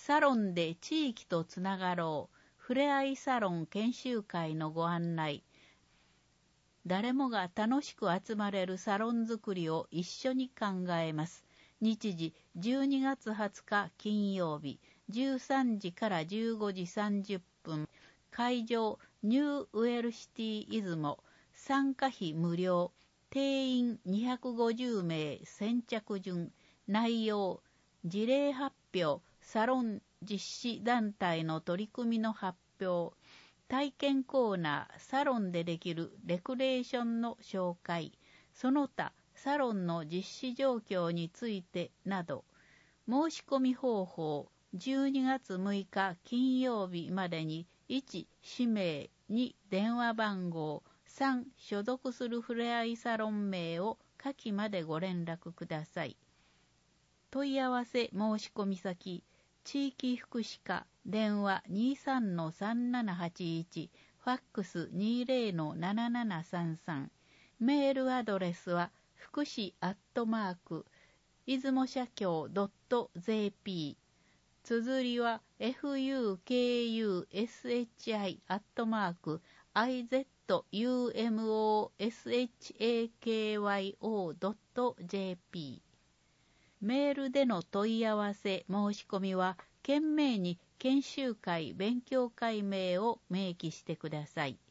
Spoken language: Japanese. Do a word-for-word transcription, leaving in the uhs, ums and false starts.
サロンで地域とつながろう。ふれあいサロン研修会のご案内。誰もが楽しく集まれるサロン作りを一緒に考えます。日時じゅうにがつはつか金曜日じゅうさんじからじゅうごじさんじゅっぷん。会場ニューウェルシティ出雲。参加費無料。定員にひゃくごじゅうめい。先着順。内容事例発表。サロン実施団体の取り組みの発表。体験コーナー、サロンでできるレクレーションの紹介、その他サロンの実施状況についてなど、申し込み方法、じゅうにがつむいか金曜日までにいち氏名、に電話番号、さん所属するふれあいサロン名を下記までご連絡ください。問い合わせ申し込み先、地域福祉課、電話 にじゅうさんのさんななはちいち、ファックス にじゅうのななななさんさん、メールアドレスは福祉アットマーク、出雲社協 .jp、綴りは フューケーユーエスエイチアイ アットマーク、アイゼットユーエムオーエスエイチエーケーワイオー ドット ジェーピー。メールでの問い合わせ申し込みは、懸命に研修会勉強会名を明記してください。